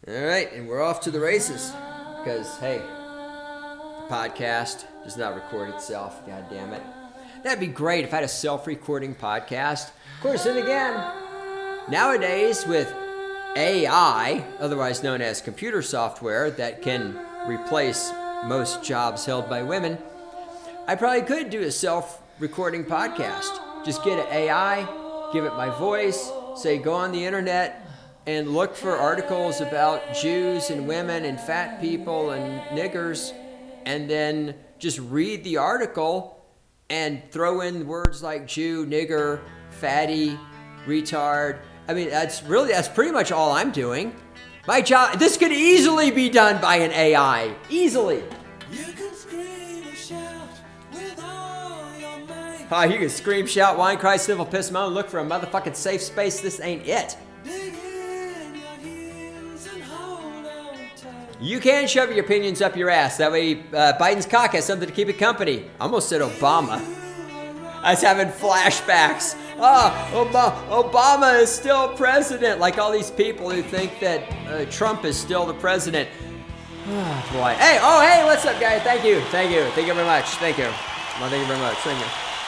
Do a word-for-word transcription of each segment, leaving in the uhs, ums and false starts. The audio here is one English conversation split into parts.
All right, and we're off to the races because, hey, the podcast does not record itself. God damn it. That'd be great if I had a self-recording podcast. Of course, then again, nowadays with A I, otherwise known as computer software, that can replace most jobs held by women, I probably could do a self-recording podcast. Just get an A I, give it my voice, say go on the internet, and look for articles about Jews and women and fat people and niggers, and then just read the article and throw in words like Jew, nigger, fatty, retard. I mean, that's really, that's pretty much all I'm doing. My job, this could easily be done by an A I. Easily. You can scream and shout with all your might. Oh, you can scream, shout, whine, cry, snivel, piss, moan, look for a motherfucking safe space. This ain't it. Dig in your heels and hold on tight. You can shove your opinions up your ass. That way uh, Biden's cock has something to keep it company. I almost said Obama. I was having flashbacks. Oh, Obama, Obama is still president. Like all these people who think that uh, Trump is still the president. Oh, boy. Hey, oh, hey, what's up, guys? Thank you. Thank you. Thank you very much. Thank you. Well, thank you very much. Thank you.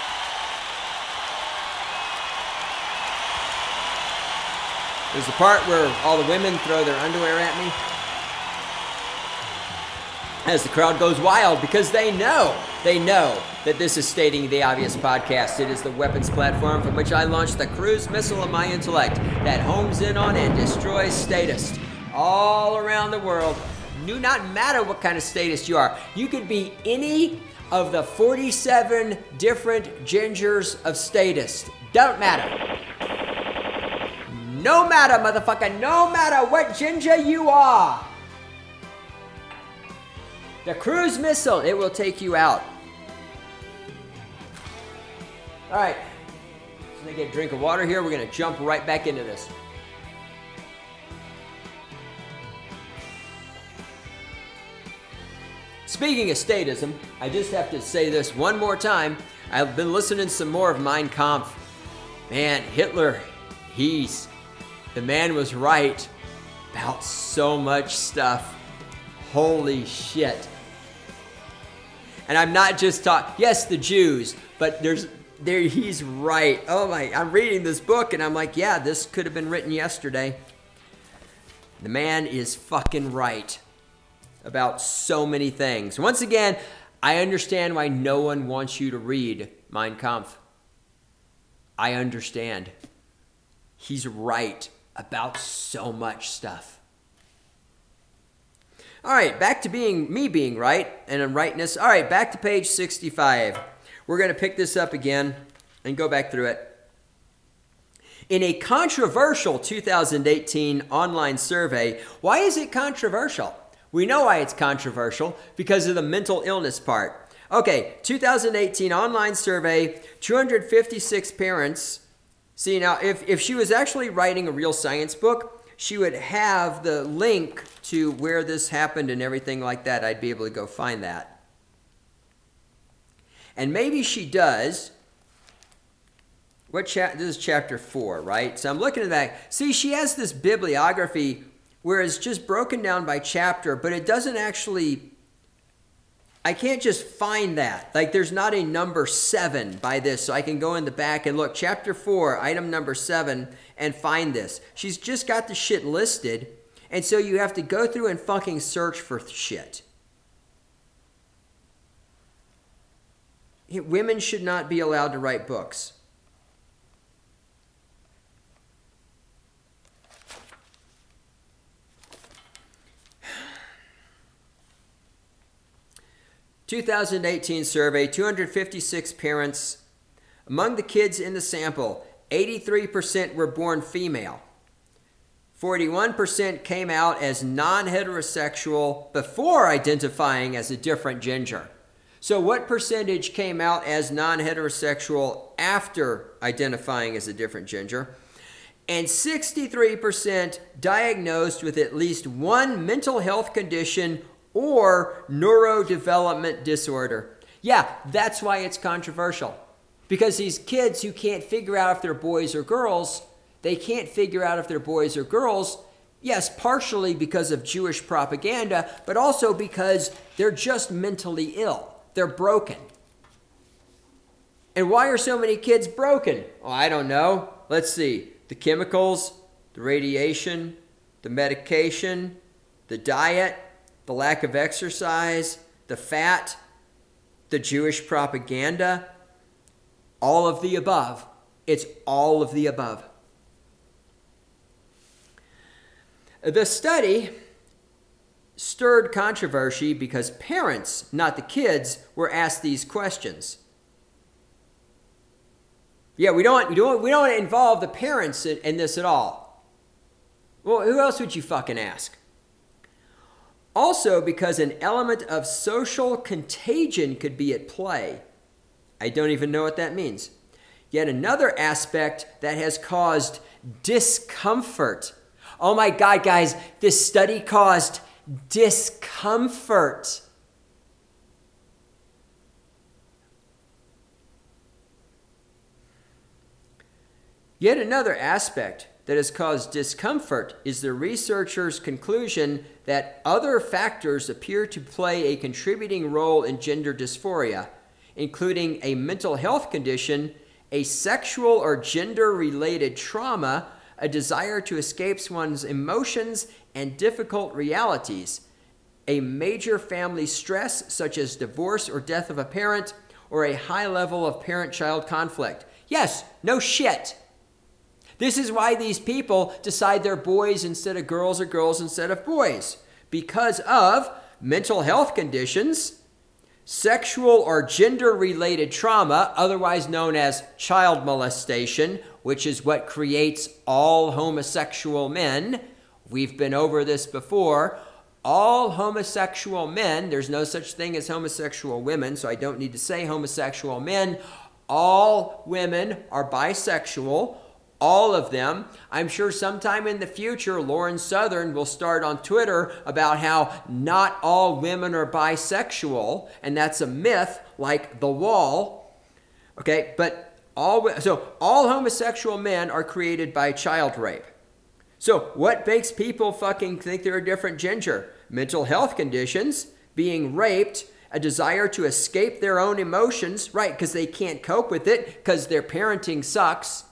There's the part where all the women throw their underwear at me as the crowd goes wild because they know, they know that this is Stating the Obvious podcast. It is the weapons platform from which I launched the cruise missile of my intellect that homes in on and destroys statists all around the world. Do not matter what kind of statist you are. You could be any of the forty-seven different gingers of statists. Don't matter. No matter, motherfucker, no matter what ginger you are. The cruise missile, it will take you out. All right, so they get a drink of water here. We're going to jump right back into this. Speaking of statism, I just have to say this one more time. I've been listening some more of Mein Kampf. Man, Hitler, he's... The man was right about so much stuff. Holy shit. And I'm not just talking, yes, the Jews, but there's, there, he's right. Oh my, I'm reading this book and I'm like, yeah, this could have been written yesterday. The man is fucking right about so many things. Once again, I understand why no one wants you to read Mein Kampf. I understand. He's right about so much stuff. All right, back to being me being right and in rightness. All right, back to page sixty-five. We're going to pick this up again and go back through it. In a controversial two thousand eighteen online survey, why is it controversial? We know why it's controversial, because of the mental illness part. Okay, two thousand eighteen online survey, two hundred fifty-six parents. See, now, if, if she was actually writing a real science book, she would have the link to where this happened and everything like that. I'd be able to go find that. And maybe she does. What cha- this is chapter four, right? So I'm looking at that. See, she has this bibliography where it's just broken down by chapter, but it doesn't actually... I can't just find that. Like, there's not a number seven by this, so I can go in the back and look. Chapter four, item number seven, and find this. She's just got the shit listed, and so you have to go through and fucking search for shit. Women should not be allowed to write books. two thousand eighteen survey, two hundred fifty-six parents. Among the kids in the sample, eighty-three percent were born female. forty-one percent came out as non-heterosexual before identifying as a different gender. So what percentage came out as non-heterosexual after identifying as a different gender? And sixty-three percent diagnosed with at least one mental health condition or neurodevelopment disorder. Yeah, that's why it's controversial. Because these kids who can't figure out if they're boys or girls, they can't figure out if they're boys or girls Yes, partially because of Jewish propaganda, but also because they're just mentally ill. They're broken. And why are so many kids broken? Oh, I don't know. Let's see. The chemicals, the radiation, the medication, the diet, the lack of exercise, the fat, the Jewish propaganda, all of the above. It's all of the above. The study stirred controversy because parents, not the kids, were asked these questions. Yeah, we don't, we don't, we don't want to involve the parents in, in this at all. Well, who else would you fucking ask? Also, because an element of social contagion could be at play. I don't even know what that means. Yet another aspect that has caused discomfort. Oh my God, guys, this study caused discomfort. Yet another aspect that has caused discomfort is the researchers' conclusion that other factors appear to play a contributing role in gender dysphoria, including a mental health condition, a sexual or gender-related trauma, a desire to escape one's emotions and difficult realities, a major family stress such as divorce or death of a parent, or a high level of parent-child conflict. Yes, no shit. This is why these people decide they're boys instead of girls or girls instead of boys. Because of mental health conditions, sexual or gender-related trauma, otherwise known as child molestation, which is what creates all homosexual men. We've been over this before. All homosexual men, there's no such thing as homosexual women, so I don't need to say homosexual men. All women are bisexual. All of them. I'm sure sometime in the future, Lauren Southern will start on Twitter about how not all women are bisexual, and that's a myth, like The Wall. Okay, but all so all homosexual men are created by child rape. So what makes people fucking think they're a different gender? Mental health conditions, being raped, a desire to escape their own emotions, right? Because they can't cope with it, because their parenting sucks.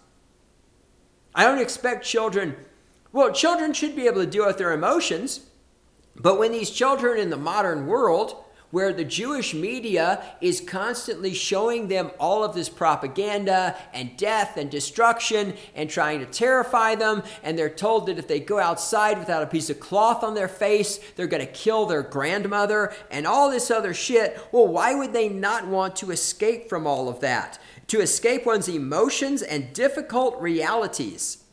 I don't expect children, well, children should be able to deal with their emotions, but when these children in the modern world, where the Jewish media is constantly showing them all of this propaganda and death and destruction and trying to terrify them, and they're told that if they go outside without a piece of cloth on their face, they're going to kill their grandmother and all this other shit, well, why would they not want to escape from all of that? To escape one's emotions and difficult realities.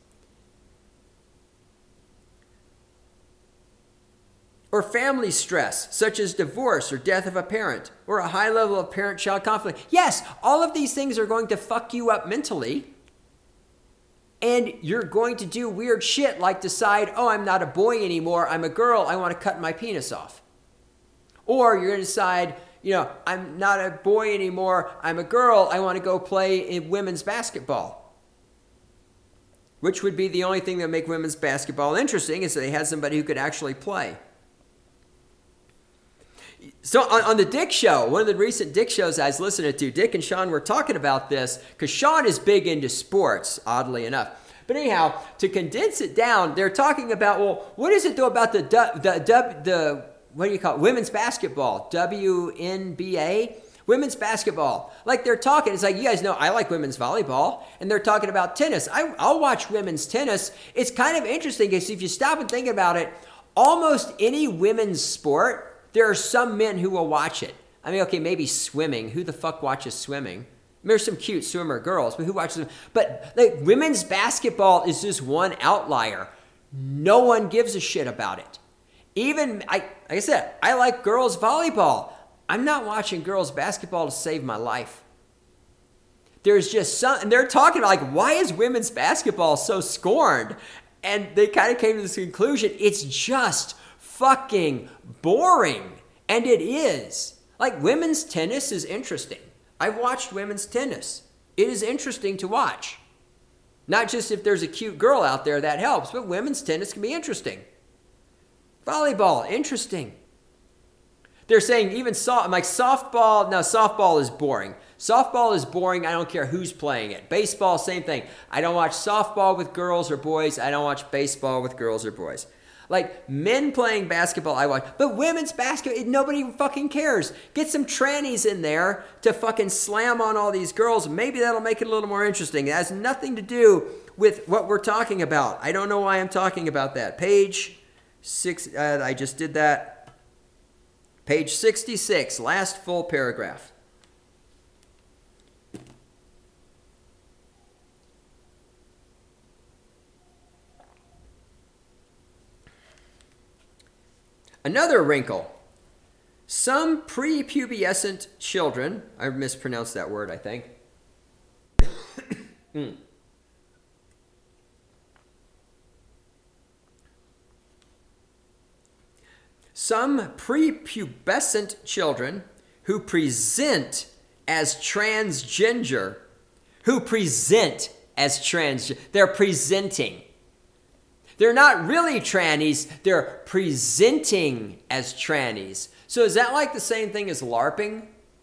Or family stress, such as divorce or death of a parent, or a high level of parent-child conflict. Yes, all of these things are going to fuck you up mentally. And you're going to do weird shit like decide, oh, I'm not a boy anymore, I'm a girl, I want to cut my penis off. Or you're going to decide, you know, I'm not a boy anymore, I'm a girl, I want to go play in women's basketball. Which would be the only thing that would make women's basketball interesting, is that they had somebody who could actually play. So on, on the Dick Show, one of the recent Dick shows I was listening to, Dick and Sean were talking about this, because Sean is big into sports, oddly enough. But anyhow, to condense it down, they're talking about, well, what is it though about the, the, the, the what do you call it, women's basketball, W N B A? Women's basketball. Like they're talking, it's like, you guys know I like women's volleyball, and they're talking about tennis. I, I'll watch women's tennis. It's kind of interesting, because if you stop and think about it, almost any women's sport, there are some men who will watch it. I mean, okay, maybe swimming. Who the fuck watches swimming? There's some cute swimmer girls, but who watches them? But like women's basketball is just one outlier. No one gives a shit about it. Even, I, like I said, I like girls volleyball. I'm not watching girls basketball to save my life. There's just some, and they're talking about like, why is women's basketball so scorned? And they kind of came to this conclusion, it's just fucking boring. And it is. Like women's tennis is interesting. I've watched women's tennis. It is interesting to watch. Not just if there's a cute girl out there that helps, but women's tennis can be interesting. Volleyball, interesting. They're saying even soft, like softball, no, softball is boring. Softball is boring. I don't care who's playing it. Baseball, same thing. I don't watch softball with girls or boys. I don't watch baseball with girls or boys. Like men playing basketball, I watch. But women's basketball, nobody fucking cares. Get some trannies in there to fucking slam on all these girls. Maybe that'll make it a little more interesting. It has nothing to do with what we're talking about. I don't know why I'm talking about that. Page six, uh, I just did that. Page sixty-six, last full paragraph. Another wrinkle. Some prepubescent children, I mispronounced that word, I think. mm. Some prepubescent children who present as transgender, who present as trans, they're presenting. They're not really trannies, they're presenting as trannies. So is that like the same thing as LARPing?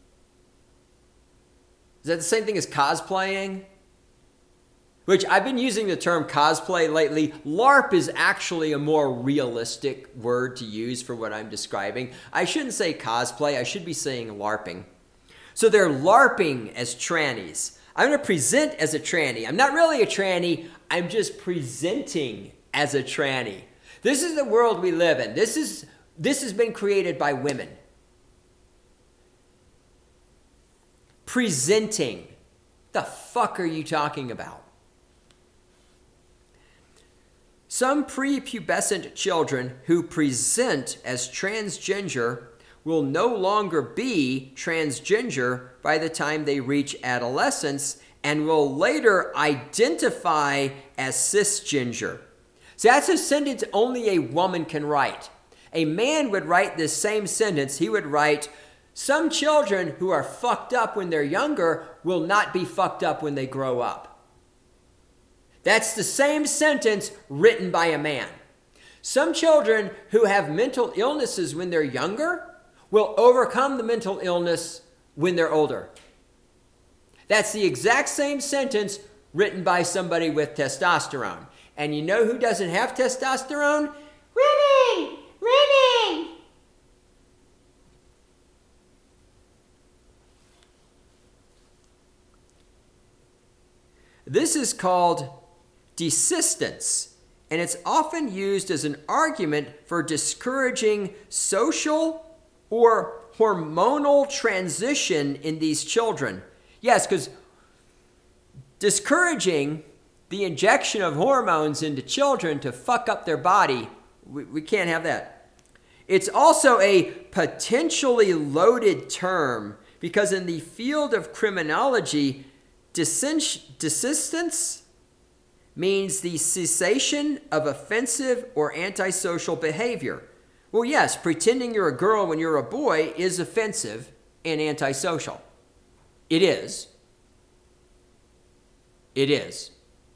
Is that the same thing as cosplaying? Which I've been using the term cosplay lately. LARP is actually a more realistic word to use for what I'm describing. I shouldn't say cosplay, I should be saying LARPing. So they're LARPing as trannies. I'm going to present as a tranny. I'm not really a tranny, I'm just presenting as a tranny. This is the world we live in. This is this has been created by women. Presenting. The fuck are you talking about? Some prepubescent children who present as transgender will no longer be transgender by the time they reach adolescence and will later identify as cisgender. So that's a sentence only a woman can write. A man would write this same sentence. He would write, some children who are fucked up when they're younger will not be fucked up when they grow up. That's the same sentence written by a man. Some children who have mental illnesses when they're younger will overcome the mental illness when they're older. That's the exact same sentence written by somebody with testosterone. And you know who doesn't have testosterone? Women! Women! This is called desistance, and it's often used as an argument for discouraging social or hormonal transition in these children. Yes, because discouraging the injection of hormones into children to fuck up their body, we, we can't have that. It's also a potentially loaded term because in the field of criminology, desistance means the cessation of offensive or antisocial behavior. Well, yes, pretending you're a girl when you're a boy is offensive and antisocial. It is. It is.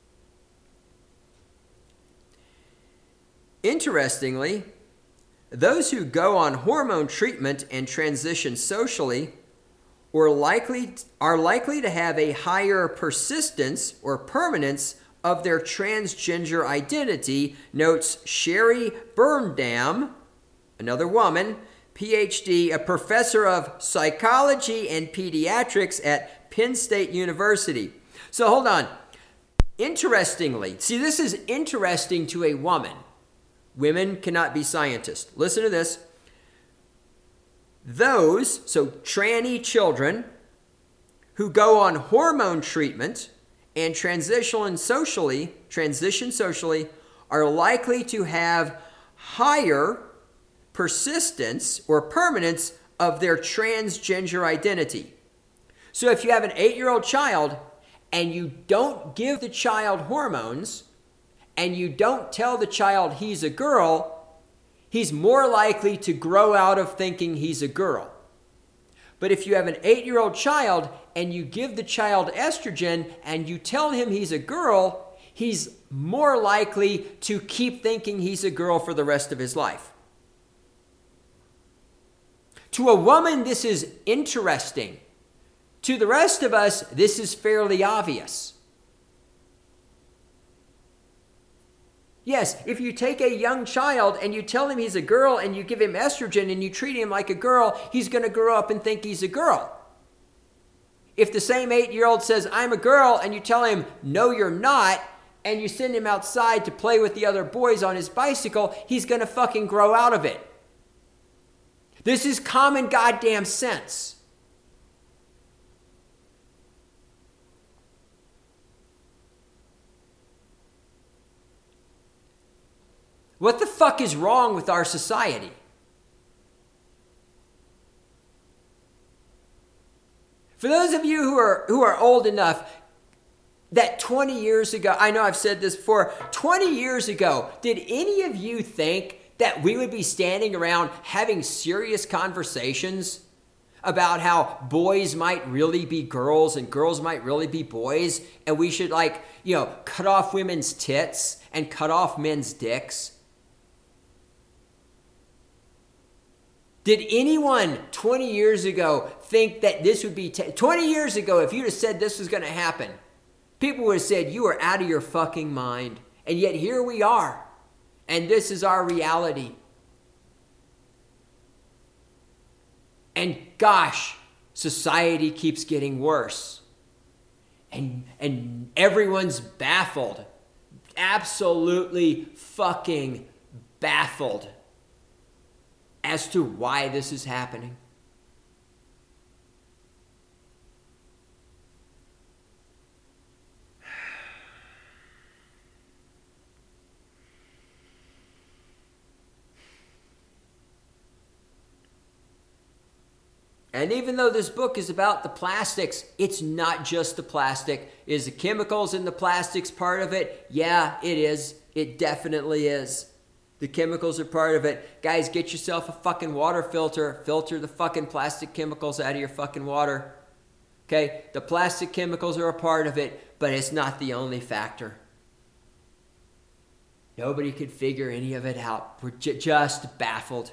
Interestingly, those who go on hormone treatment and transition socially are likely, are likely to have a higher persistence or permanence of their transgender identity, notes Sherry Birndam, another woman, P H D, a professor of psychology and pediatrics at Penn State University. So hold on. Interestingly, see, this is interesting to a woman. Women cannot be scientists. Listen to this. Those, so tranny children, who go on hormone treatment and transition socially, transition socially, are likely to have higher persistence or permanence of their transgender identity. So if you have an eight-year-old child and you don't give the child hormones and you don't tell the child he's a girl, he's more likely to grow out of thinking he's a girl. But if you have an eight-year-old child and you give the child estrogen and you tell him he's a girl, he's more likely to keep thinking he's a girl for the rest of his life. To a woman, this is interesting. To the rest of us, this is fairly obvious. Yes, if you take a young child and you tell him he's a girl and you give him estrogen and you treat him like a girl, he's going to grow up and think he's a girl. If the same eight-year-old says, I'm a girl, and you tell him, no, you're not, and you send him outside to play with the other boys on his bicycle, he's going to fucking grow out of it. This is common goddamn sense. What the fuck is wrong with our society? For those of you who are who are old enough, that twenty years ago, I know I've said this before, twenty years ago, did any of you think that we would be standing around having serious conversations about how boys might really be girls and girls might really be boys, and we should, like, you know, cut off women's tits and cut off men's dicks? Did anyone twenty years ago think that this would be... T- twenty years ago, if you'd have said this was going to happen, people would have said, you are out of your fucking mind. And yet here we are. And this is our reality. And gosh, society keeps getting worse. And, and everyone's baffled. Absolutely fucking baffled as to why this is happening. And even though this book is about the plastics, it's not just the plastic. Is the chemicals in the plastics part of it? Yeah, it is. It definitely is. The chemicals are part of it. Guys, get yourself a fucking water filter. Filter the fucking plastic chemicals out of your fucking water. Okay? The plastic chemicals are a part of it, but it's not the only factor. Nobody could figure any of it out. We're j- just baffled.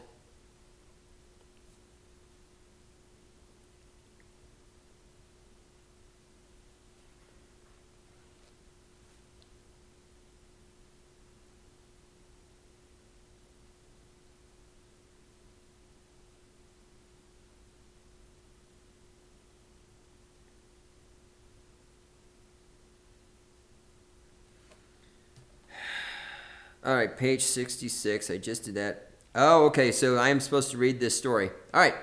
All right, page sixty-six. I just did that. Oh, okay, so I am supposed to read this story. All right.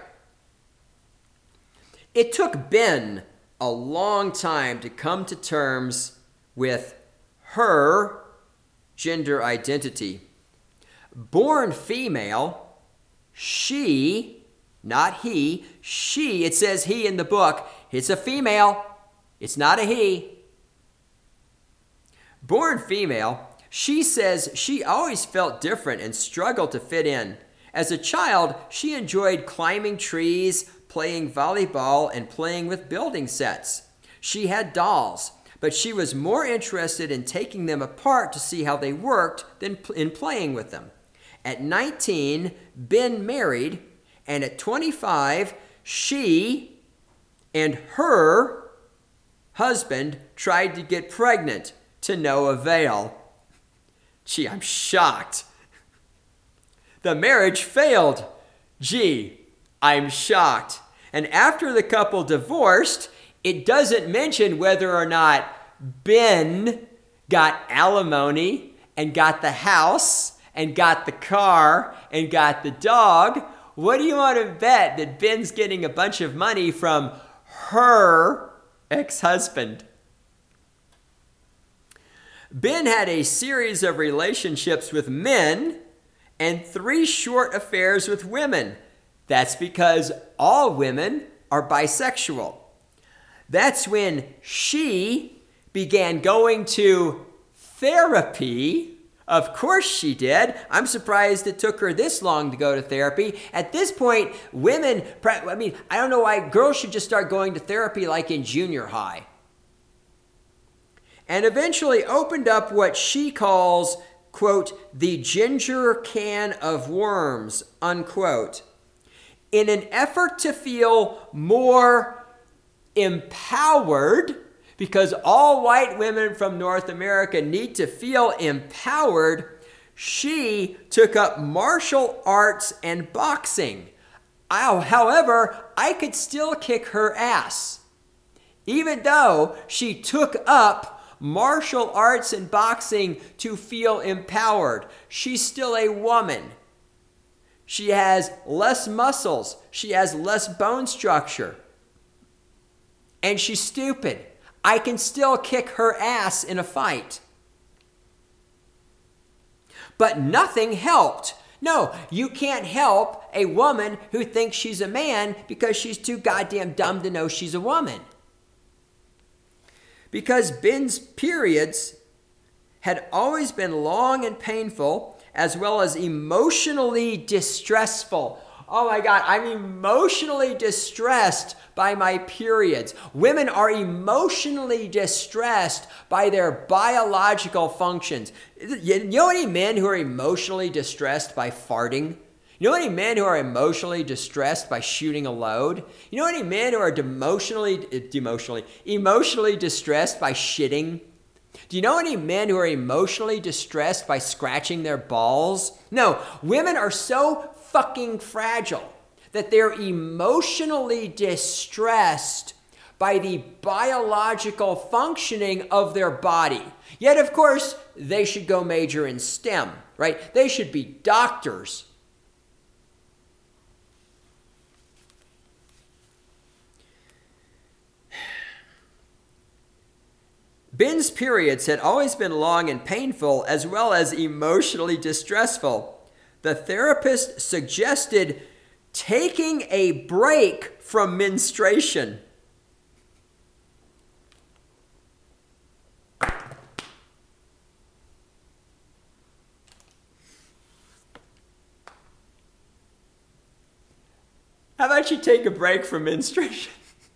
It took Ben a long time to come to terms with her gender identity. Born female, she, not he, she, it says he in the book. It's a female. It's not a he. Born female, she says she always felt different and struggled to fit in. As a child, she enjoyed climbing trees, playing volleyball, and playing with building sets. She had dolls, but she was more interested in taking them apart to see how they worked than in playing with them. At nineteen, Ben married, and at twenty-five, she and her husband tried to get pregnant, to no avail. Gee, I'm shocked. The marriage failed. Gee, I'm shocked. And after the couple divorced, it doesn't mention whether or not Ben got alimony and got the house and got the car and got the dog. What do you want to bet that Ben's getting a bunch of money from her ex-husband? Ben had a series of relationships with men and three short affairs with women. That's because all women are bisexual. That's when she began going to therapy. Of course she did. I'm surprised it took her this long to go to therapy. At this point, women, I mean, I don't know why girls should just start going to therapy like in junior high. and eventually opened up what she calls, quote, the ginger can of worms, unquote, in an effort to feel more empowered, because all white women from North America need to feel empowered. She took up martial arts and boxing. However, I could still kick her ass. Even though she took up martial arts and boxing to feel empowered, she's still a woman. She has less muscles. She has less bone structure. And she's stupid. I can still kick her ass in a fight. But nothing helped. No, you can't help a woman who thinks she's a man because she's too goddamn dumb to know she's a woman. Because Ben's periods had always been long and painful, as well as emotionally distressful. Oh my God, I'm emotionally distressed by my periods. Women are emotionally distressed by their biological functions. You know any men who are emotionally distressed by farting? You know any men who are emotionally distressed by shooting a load? You know any men who are demotionally, demotionally, emotionally distressed by shitting? Do you know any men who are emotionally distressed by scratching their balls? No, women are so fucking fragile that they're emotionally distressed by the biological functioning of their body. Yet, of course, they should go major in STEM, right? They should be doctors. Ben's periods had always been long and painful, as well as emotionally distressful. The therapist suggested taking a break from menstruation. How about you take a break from menstruation?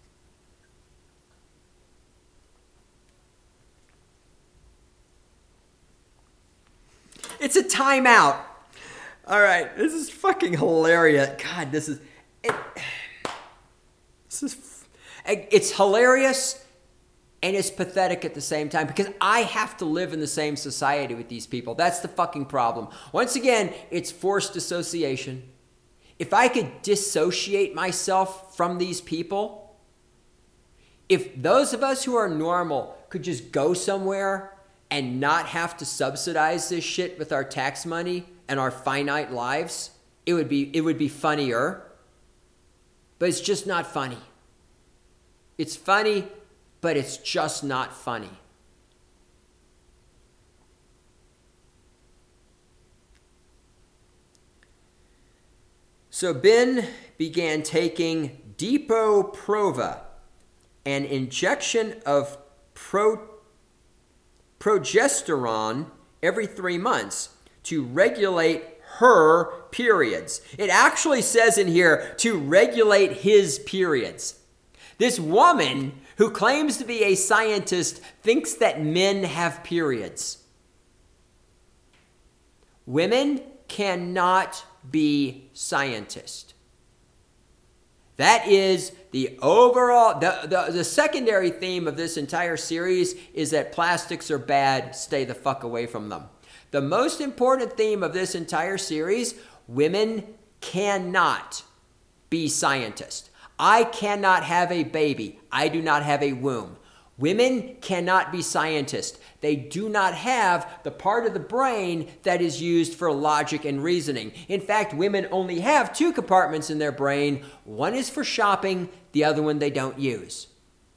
It's a timeout. All right, this is fucking hilarious. God, this is it, this is it's hilarious and it's pathetic at the same time, because I have to live in the same society with these people. That's the fucking problem. Once again, it's forced association. If I could dissociate myself from these people, if those of us who are normal could just go somewhere and not have to subsidize this shit with our tax money and our finite lives, it would be it would be funnier. But it's just not funny. It's funny, but it's just not funny. So Ben began taking Depo-Provera, an injection of pro, progesterone every three months to regulate her periods. It actually says in here to regulate his periods. This woman who claims to be a scientist thinks that men have periods. Women cannot be scientists. That is the overall, the, the, the secondary theme of this entire series is that plastics are bad, stay the fuck away from them. The most important theme of this entire series, women cannot be scientists. I cannot have a baby. I do not have a womb. Women cannot be scientists. They do not have the part of the brain that is used for logic and reasoning. In fact, women only have two compartments in their brain. One is for shopping, the other one they don't use.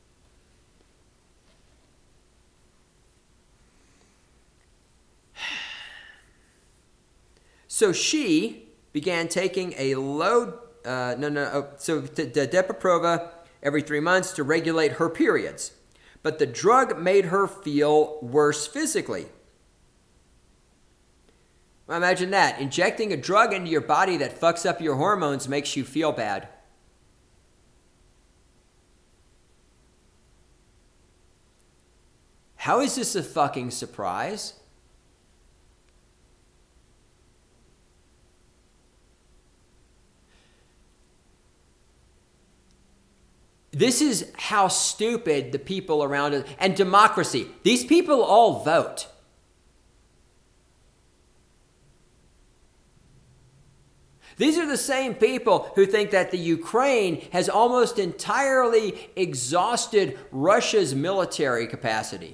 So she began taking a low, uh, no, no, oh, so the Depo-Provera every three months to regulate her periods. But the drug made her feel worse physically. Well, imagine that. Injecting a drug into your body that fucks up your hormones makes you feel bad. How is this a fucking surprise? This is how stupid the people around us, and democracy. These people all vote. These are the same people who think that the Ukraine has almost entirely exhausted Russia's military capacity.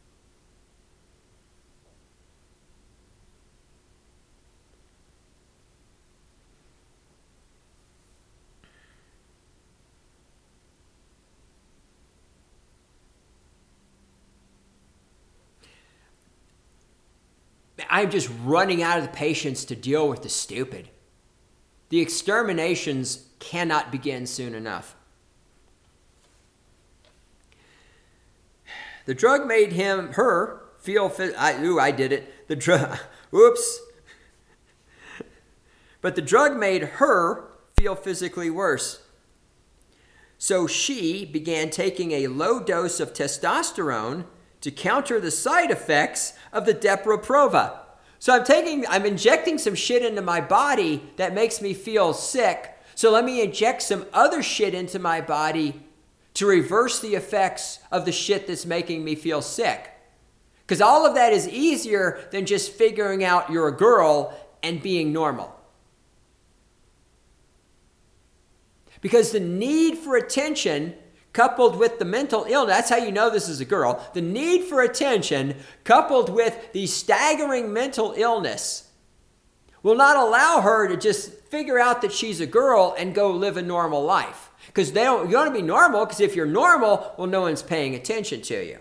I'm just running out of the patience to deal with the stupid. The exterminations cannot begin soon enough. The drug made him, her, feel, I, ooh, I did it. The drug, whoops. But the drug made her feel physically worse. So she began taking a low dose of testosterone to counter the side effects of the Depo-Provera. So I'm taking, I'm injecting some shit into my body that makes me feel sick. So let me inject some other shit into my body to reverse the effects of the shit that's making me feel sick. Because all of that is easier than just figuring out you're a girl and being normal. Because the need for attention coupled with the mental illness, that's how you know this is a girl, the need for attention coupled with the staggering mental illness will not allow her to just figure out that she's a girl and go live a normal life. Because they don't, you want to be normal, because if you're normal, well, no one's paying attention to you.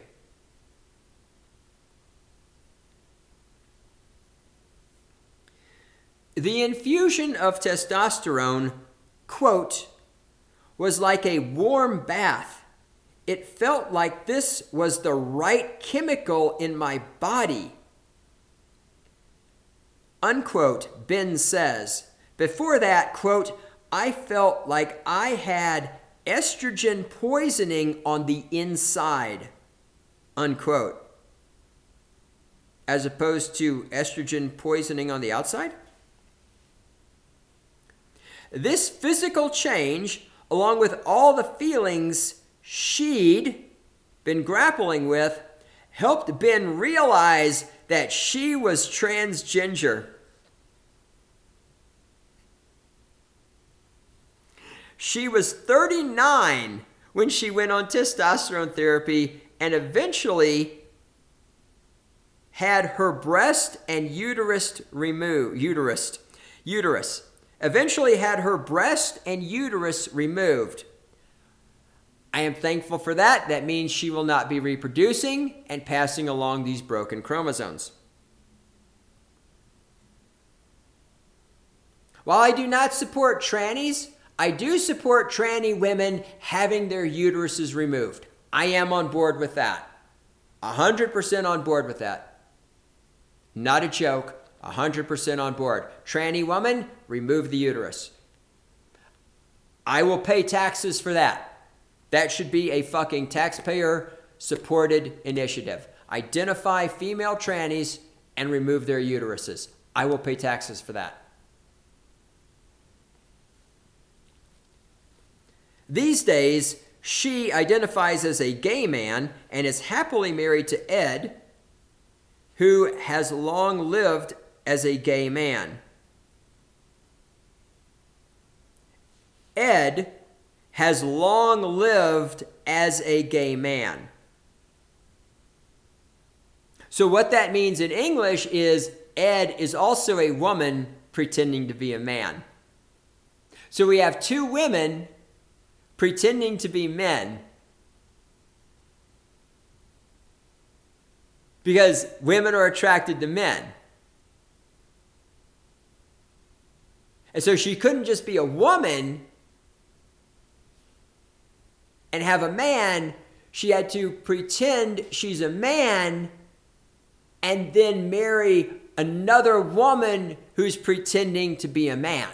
The infusion of testosterone, quote, was like a warm bath. It felt like this was the right chemical in my body. Unquote, Ben says. Before that, quote, I felt like I had estrogen poisoning on the inside. Unquote. As opposed to estrogen poisoning on the outside? This physical change, along with all the feelings she'd been grappling with, helped Ben realize that she was transgender. She was thirty-nine when she went on testosterone therapy and eventually had her breast and uterus removed. Uterus. Uterus. Eventually had her breast and uterus removed. I am thankful for that. That means she will not be reproducing and passing along these broken chromosomes. While I do not support trannies, I do support tranny women having their uteruses removed. I am on board with that. one hundred percent on board with that. Not a joke. one hundred percent on board. Tranny woman, remove the uterus. I will pay taxes for that. That should be a fucking taxpayer-supported initiative. Identify female trannies and remove their uteruses. I will pay taxes for that. These days, she identifies as a gay man and is happily married to Ed, who has long lived as a gay man. Ed has long lived as a gay man. So what that means in English is Ed is also a woman pretending to be a man. So we have two women pretending to be men. Because women are attracted to men. And so she couldn't just be a woman and have a man. She had to pretend she's a man and then marry another woman who's pretending to be a man.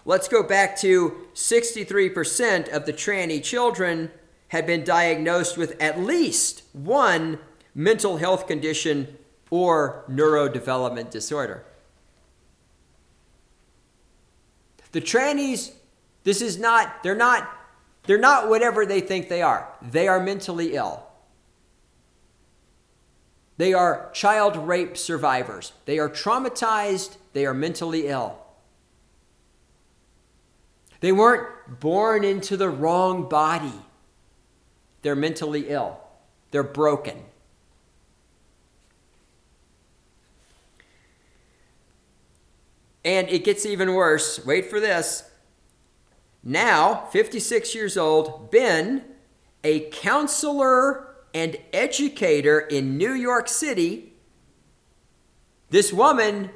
Let's go back to sixty-three percent of the tranny children had been diagnosed with at least one mental health condition or neurodevelopment disorder. The trannies, this is not, they're not, they're not whatever they think they are. They are mentally ill. They are child rape survivors. They are traumatized. They are mentally ill. They weren't born into the wrong body. They're mentally ill. They're broken. And it gets even worse. Wait for this. Now, fifty-six years old, Ben, a counselor and educator in New York City. This woman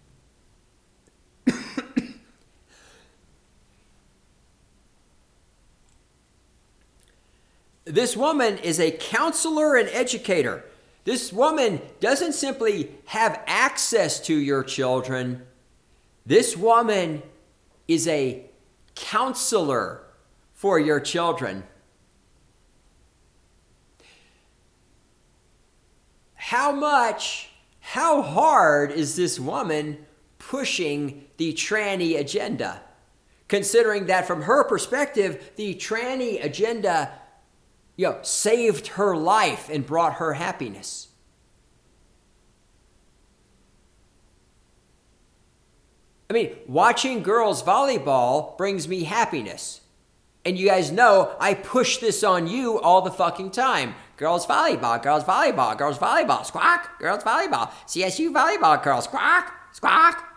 This woman is a counselor and educator. This woman doesn't simply have access to your children. This woman is a counselor for your children. How much, how hard is this woman pushing the tranny agenda? Considering that from her perspective, the tranny agenda, you know, saved her life and brought her happiness. I mean, watching girls volleyball brings me happiness. And you guys know I push this on you all the fucking time. Girls volleyball, girls volleyball, girls volleyball, squawk, girls volleyball, C S U volleyball, girls, squawk, squawk.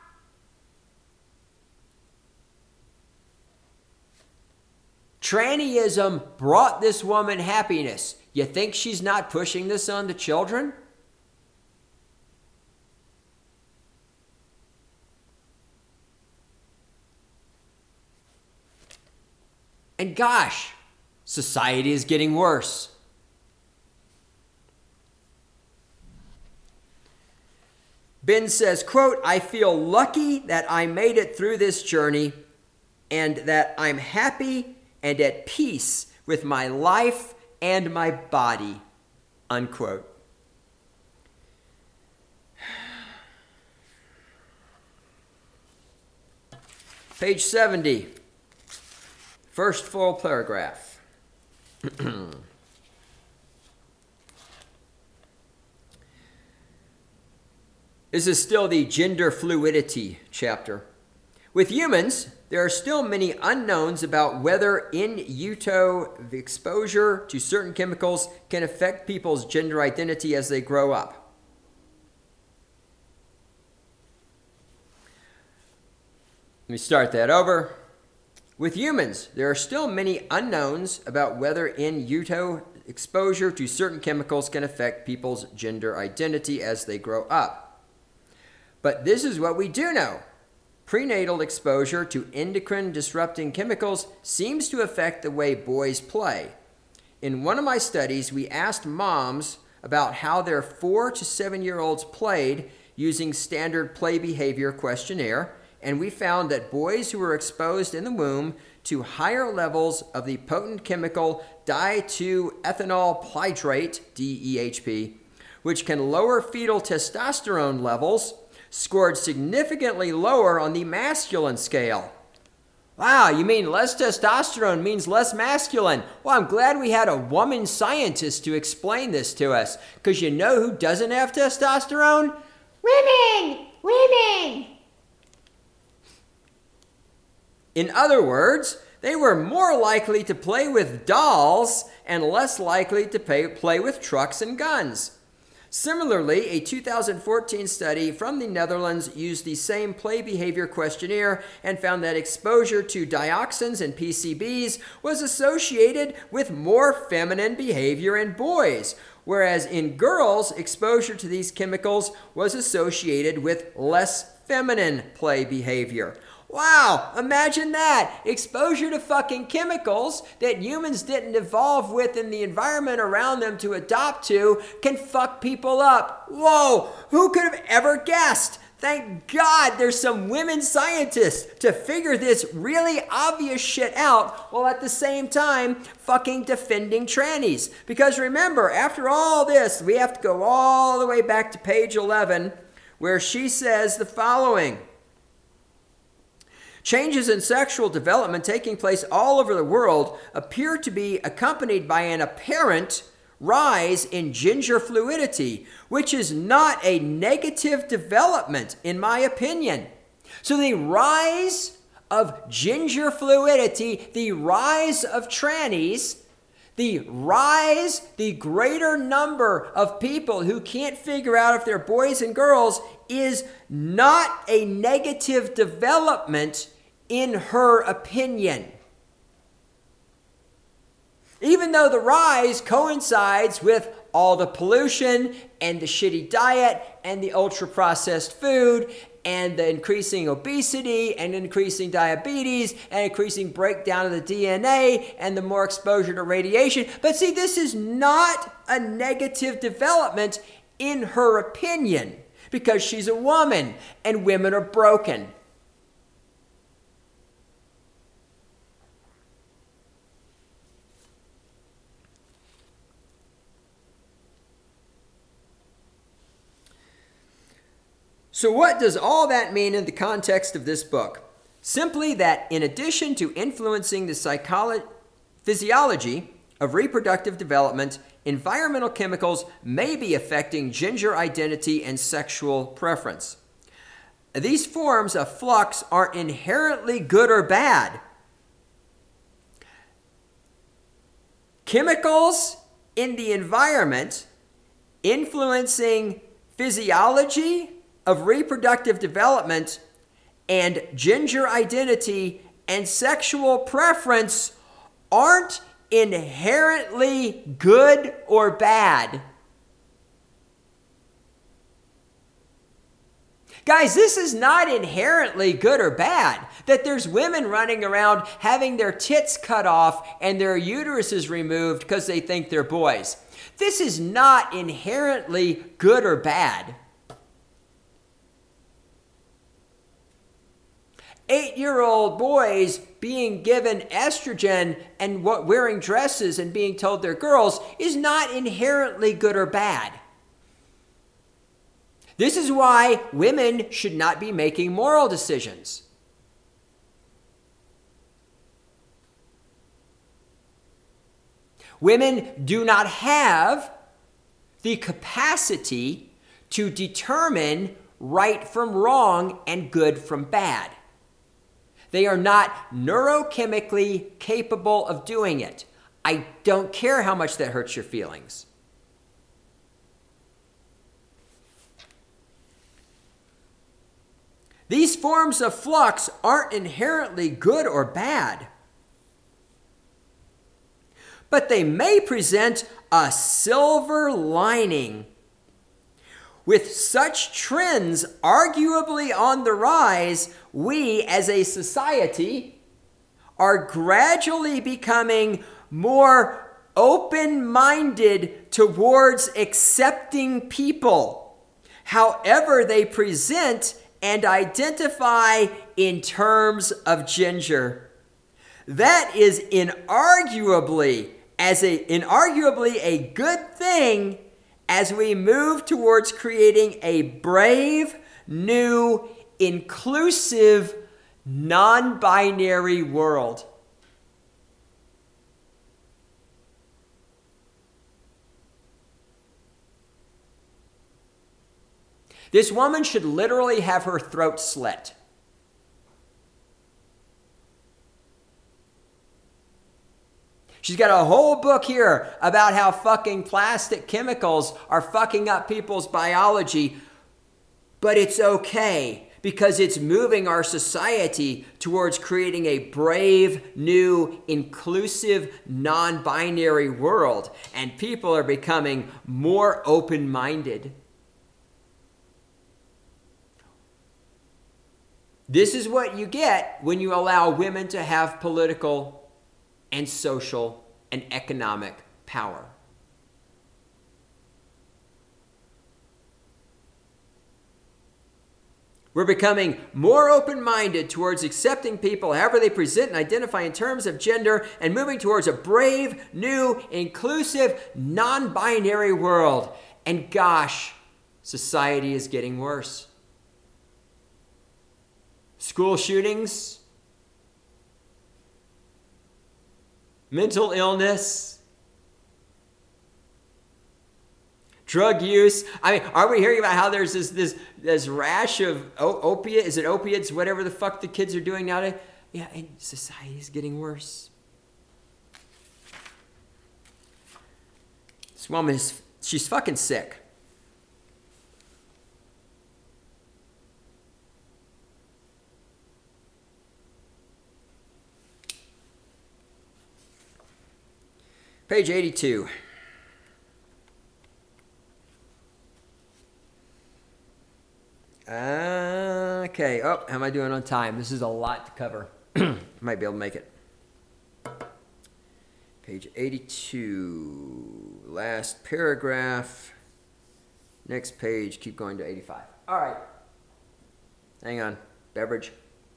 Trannyism brought this woman happiness. You think she's not pushing this on the children? And gosh, society is getting worse. Ben says, quote, I feel lucky that I made it through this journey and that I'm happy and at peace with my life and my body, unquote. Page seventy. First full paragraph. This is still the gender fluidity chapter. With humans, there are still many unknowns about whether in utero exposure to certain chemicals can affect people's gender identity as they grow up. Let me start that over. With humans, there are still many unknowns about whether in utero exposure to certain chemicals can affect people's gender identity as they grow up. But this is what we do know. Prenatal exposure to endocrine disrupting chemicals seems to affect the way boys play. In one of my studies, we asked moms about how their four to seven year olds played using standard play behavior questionnaire, and we found that boys who were exposed in the womb to higher levels of the potent chemical di two ethanol hydrate, D E H P, which can lower fetal testosterone levels, scored significantly lower on the masculine scale. Wow, you mean less testosterone means less masculine? Well, I'm glad we had a woman scientist to explain this to us, because you know who doesn't have testosterone? Women! Women! In other words, they were more likely to play with dolls and less likely to pay, play with trucks and guns. Similarly, a two thousand fourteen study from the Netherlands used the same play behavior questionnaire and found that exposure to dioxins and P C Bs was associated with more feminine behavior in boys, whereas in girls, exposure to these chemicals was associated with less feminine play behavior. Wow, imagine that. Exposure to fucking chemicals that humans didn't evolve with in the environment around them to adopt to can fuck people up. Whoa, who could have ever guessed Thank God there's some women scientists to figure this really obvious shit out while at the same time fucking defending trannies. Because remember, after all this, we have to go all the way back to page eleven where she says the following. Changes in sexual development taking place all over the world appear to be accompanied by an apparent rise in gender fluidity, which is not a negative development, in my opinion. So the rise of gender fluidity, the rise of trannies, the rise, the greater number of people who can't figure out if they're boys and girls is not a negative development in her opinion. Even though the rise coincides with all the pollution and the shitty diet and the ultra-processed food and the increasing obesity and increasing diabetes and increasing breakdown of the D N A and the more exposure to radiation. But see, this is not a negative development in her opinion because she's a woman and women are broken. So what does all that mean in the context of this book? Simply that in addition to influencing the psycholo- physiology of reproductive development, environmental chemicals may be affecting gender identity and sexual preference. These forms of flux aren't inherently good or bad. Chemicals in the environment influencing physiology of reproductive development and gender identity and sexual preference aren't inherently good or bad. Guys, this is not inherently good or bad. That there's women running around having their tits cut off and their uteruses removed because they think they're boys. This is not inherently good or bad. Eight-year-old boys being given estrogen and what, wearing dresses and being told they're girls is not inherently good or bad. This is why women should not be making moral decisions. Women do not have the capacity to determine right from wrong and good from bad. They are not neurochemically capable of doing it. I don't care how much that hurts your feelings. These forms of flux aren't inherently good or bad, but they may present a silver lining. With such trends arguably on the rise, we as a society are gradually becoming more open-minded towards accepting people, however they present and identify in terms of gender. That is inarguably as a inarguably a good thing as we move towards creating a brave, new, inclusive, non-binary world. This woman should literally have her throat slit. She's got a whole book here about how fucking plastic chemicals are fucking up people's biology, but it's okay because it's moving our society towards creating a brave, new, inclusive, non-binary world, and people are becoming more open-minded. This is what you get when you allow women to have political and social and economic power. We're becoming more open-minded towards accepting people however they present and identify in terms of gender and moving towards a brave, new, inclusive, non-binary world. And gosh, society is getting worse. School shootings, mental illness, drug use. I mean, are we hearing about how there's this this this rash of o- opiate? Is it opiates? Whatever the fuck the kids are doing nowadays. Yeah, and society is getting worse. This woman is she's fucking sick. Page eighty-two. Okay. Oh, how am I doing on time? This is a lot to cover. Might be able to make it. Page eighty-two. Last paragraph. Next page. Keep going to eighty-five. All right. Hang on. Beverage.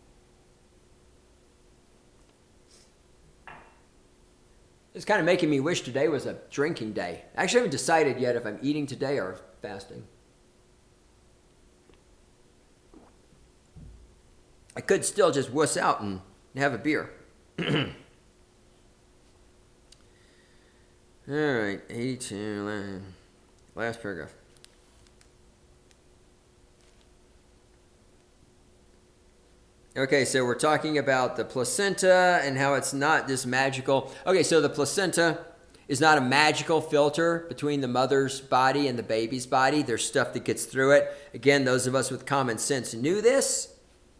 It's kind of making me wish today was a drinking day. Actually, I haven't decided yet if I'm eating today or fasting. I could still just wuss out and have a beer. All right, eighty-two, last paragraph. Okay, so we're talking about the placenta and how it's not this magical. Okay, so the placenta is not a magical filter between the mother's body and the baby's body. There's stuff that gets through it. Again, those of us with common sense knew this.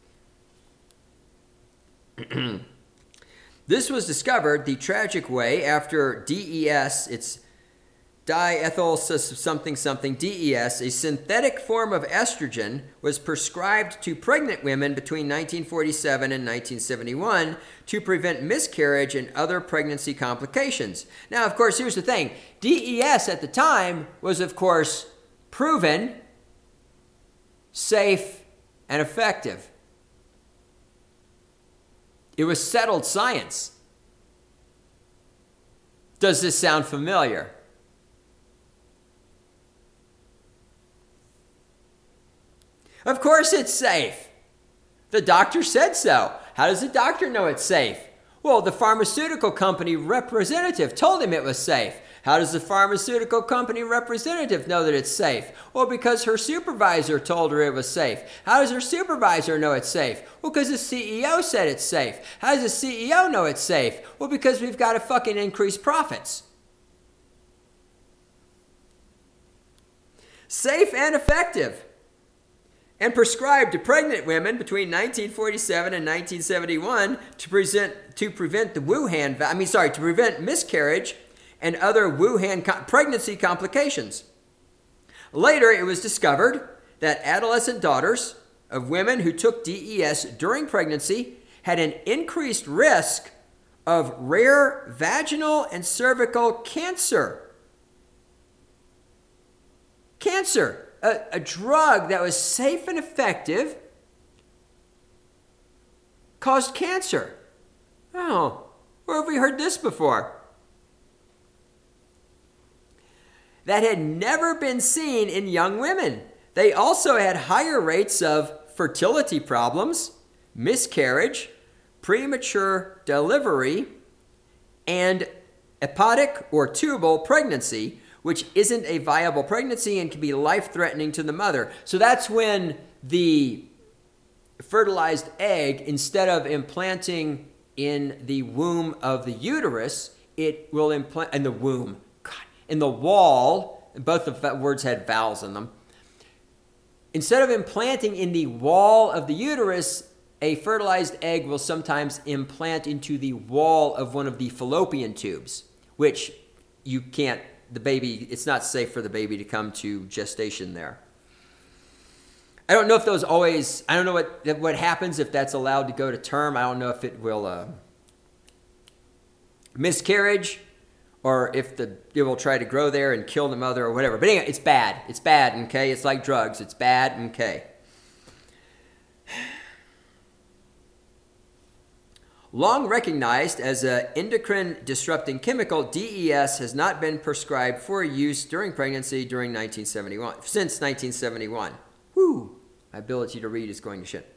This was discovered the tragic way after D E S, it's diethyl something something D E S, a synthetic form of estrogen, was prescribed to pregnant women between nineteen forty-seven and nineteen seventy-one to prevent miscarriage and other pregnancy complications. Now, of course, here's the thing. D E S at the time was, of course, proven safe and effective. It was settled science. Does this sound familiar? Of course it's safe. The doctor said so. How does the doctor know it's safe? Well, the pharmaceutical company representative told him it was safe. How does the pharmaceutical company representative know that it's safe? Well, because her supervisor told her it was safe. How does her supervisor know it's safe? Well, because the C E O said it's safe. How does the C E O know it's safe? Well, because we've got to fucking increase profits. Safe and effective. And prescribed to pregnant women between nineteen forty-seven and nineteen seventy-one to present to prevent the Wuhan, I mean, sorry, to prevent miscarriage and other Wuhan co- pregnancy complications. Later, it was discovered that adolescent daughters of women who took D E S during pregnancy had an increased risk of rare vaginal and cervical cancer. Cancer. A, a drug that was safe and effective caused cancer. Oh, where have we heard this before? That had never been seen in young women. They also had higher rates of fertility problems, miscarriage, premature delivery, and epidic or tubal pregnancy, which isn't a viable pregnancy and can be life-threatening to the mother. So that's when the fertilized egg, instead of implanting in the womb of the uterus, it will implant in the womb, God, in the wall. Both the words had vowels in them. Instead of implanting in the wall of the uterus, a fertilized egg will sometimes implant into the wall of one of the fallopian tubes, which you can't. The baby, it's not safe for the baby to come to gestation there. I don't know if those always, I don't know what what happens if that's allowed to go to term. I don't know if it will uh, miscarriage or if the it will try to grow there and kill the mother or whatever. But anyway, it's bad. It's bad, okay? It's like drugs. It's bad, okay? Long recognized as an endocrine disrupting chemical, D E S has not been prescribed for use during pregnancy during nineteen seventy-one, since nineteen seventy-one. Whew, my ability to read is going to shit.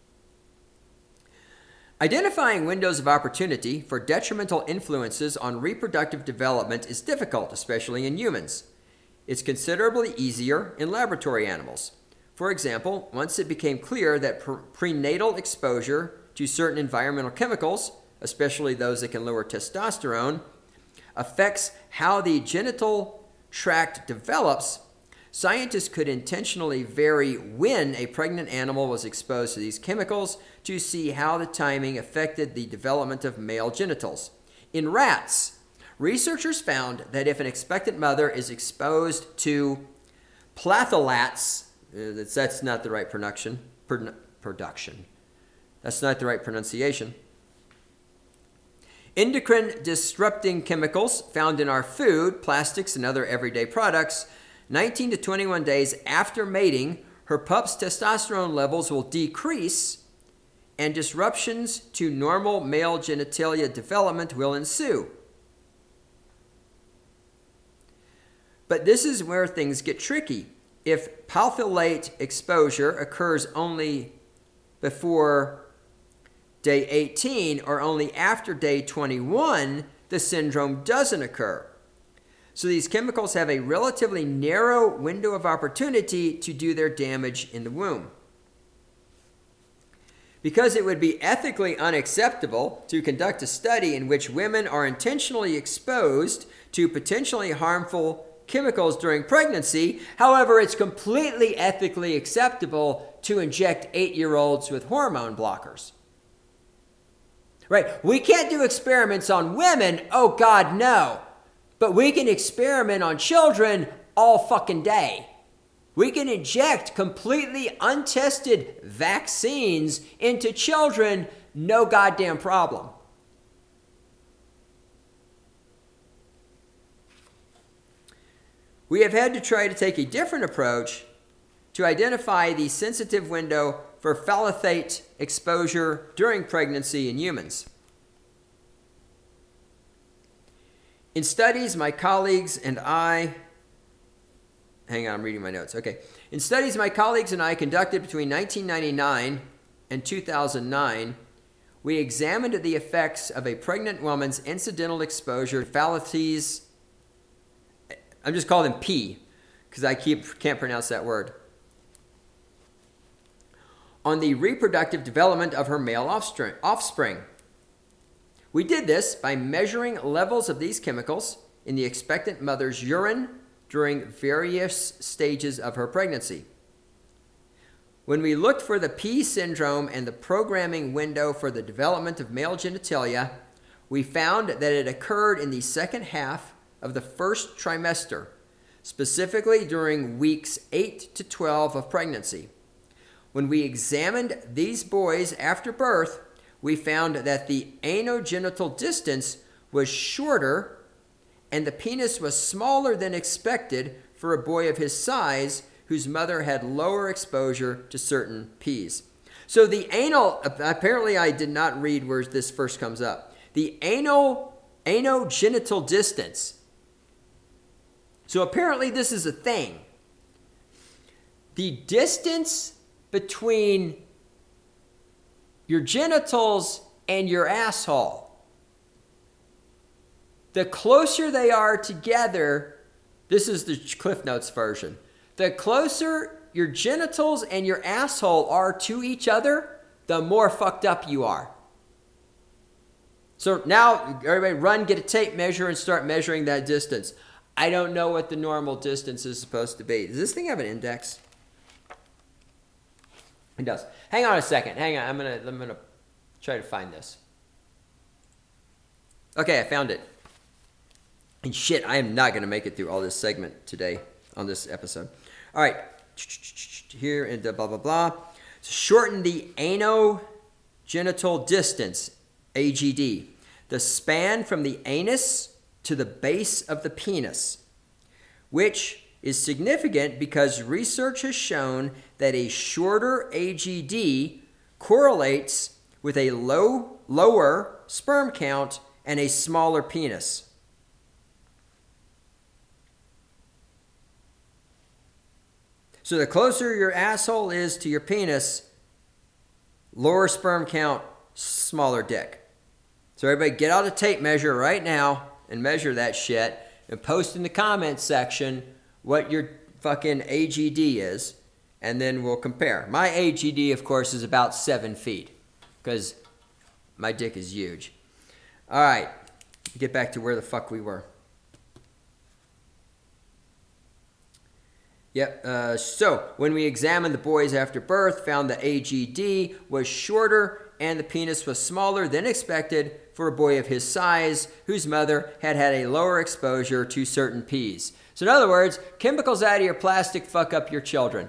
Identifying windows of opportunity for detrimental influences on reproductive development is difficult, especially in humans. It's considerably easier in laboratory animals. For example, once it became clear that pre- prenatal exposure to certain environmental chemicals, especially those that can lower testosterone, affects how the genital tract develops, scientists could intentionally vary when a pregnant animal was exposed to these chemicals to see how the timing affected the development of male genitals. In rats, researchers found that if an expectant mother is exposed to phthalates, uh, that's, that's not the right production, pro- production, that's not the right pronunciation, endocrine disrupting chemicals found in our food, plastics, and other everyday products, nineteen to twenty-one days after mating, her pup's testosterone levels will decrease and disruptions to normal male genitalia development will ensue. But this is where things get tricky. If phthalate exposure occurs only before day eighteen or only after day twenty-one, the syndrome doesn't occur. So these chemicals have a relatively narrow window of opportunity to do their damage in the womb. Because it would be ethically unacceptable to conduct a study in which women are intentionally exposed to potentially harmful chemicals during pregnancy, however, it's completely ethically acceptable to inject eight-year-olds with hormone blockers. Right? We can't do experiments on women, oh God, no. But we can experiment on children all fucking day. We can inject completely untested vaccines into children, no goddamn problem. We have had to try to take a different approach to identify the sensitive window for phthalate exposure during pregnancy in humans. In studies, my colleagues and I, hang on, I'm reading my notes. Okay. In studies my colleagues and I conducted between nineteen ninety-nine and two thousand nine, we examined the effects of a pregnant woman's incidental exposure to phthalates. I'm just calling them P, because I keep can't pronounce that word. On the reproductive development of her male offspring. We did this by measuring levels of these chemicals in the expectant mother's urine during various stages of her pregnancy. When we looked for the P syndrome and the programming window for the development of male genitalia, we found that it occurred in the second half of the first trimester, specifically during weeks eight to twelve of pregnancy. When we examined these boys after birth, we found that the anogenital distance was shorter and the penis was smaller than expected for a boy of his size whose mother had lower exposure to certain P's. So the anal, apparently I did not read where this first comes up. The anal, anogenital distance. So apparently this is a thing. The distance between your genitals and your asshole. The closer they are together, this is the Cliff Notes version. The closer your genitals and your asshole are to each other, the more fucked up you are. So now, everybody run, get a tape measure, and start measuring that distance. I don't know what the normal distance is supposed to be. Does this thing have an index? It does. Hang on a second. Hang on. I'm gonna I'm gonna try to find this. Okay, I found it. And shit, I am not gonna make it through all this segment today on this episode. All right, here and blah blah blah. Shorten the anogenital distance, A G D, the span from the anus to the base of the penis, which is significant because research has shown that a shorter A G D correlates with a low lower sperm count and a smaller penis. So the closer your asshole is to your penis, lower sperm count, smaller dick. So everybody get out a tape measure right now and measure that shit and post in the comments section what your fucking A G D is, and then we'll compare. My A G D, of course, is about seven feet because my dick is huge. All right, get back to where the fuck we were. Yep, uh, so when we examined the boys after birth, found the A G D was shorter and the penis was smaller than expected for a boy of his size, whose mother had had a lower exposure to certain peas. So in other words, chemicals out of your plastic fuck up your children.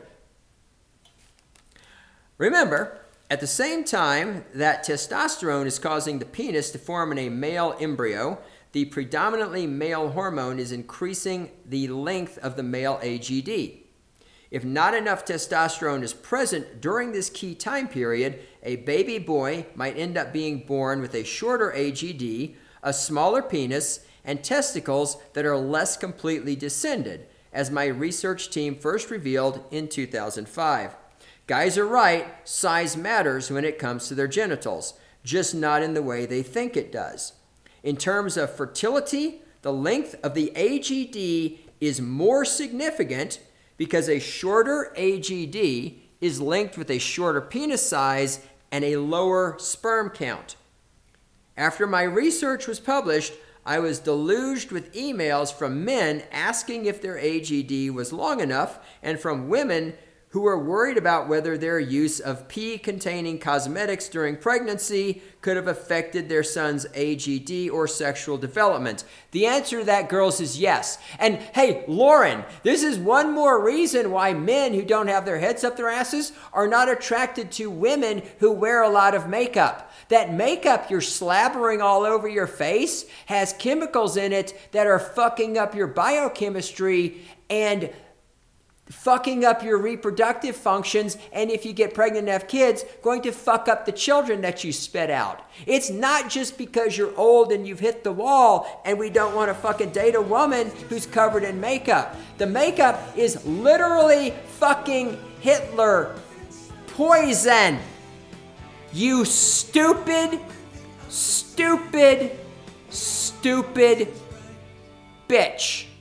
Remember, at the same time that testosterone is causing the penis to form in a male embryo, the predominantly male hormone is increasing the length of the male A G D. If not enough testosterone is present during this key time period, a baby boy might end up being born with a shorter A G D, a smaller penis, and testicles that are less completely descended, as my research team first revealed in two thousand five. Guys are right, size matters when it comes to their genitals, just not in the way they think it does. In terms of fertility, the length of the A G D is more significant because a shorter A G D is linked with a shorter penis size and a lower sperm count. After my research was published, I was deluged with emails from men asking if their A G D was long enough, and from women who were worried about whether their use of pea-containing cosmetics during pregnancy could have affected their son's A G D or sexual development. The answer to that, girls, is yes. And hey, Lauren, this is one more reason why men who don't have their heads up their asses are not attracted to women who wear a lot of makeup. That makeup you're slabbering all over your face has chemicals in it that are fucking up your biochemistry and fucking up your reproductive functions, and if you get pregnant and have kids, going to fuck up the children that you spit out. It's not just because you're old and you've hit the wall and we don't want to fucking date a woman who's covered in makeup. The makeup is literally fucking Hitler poison. You stupid, stupid, stupid bitch.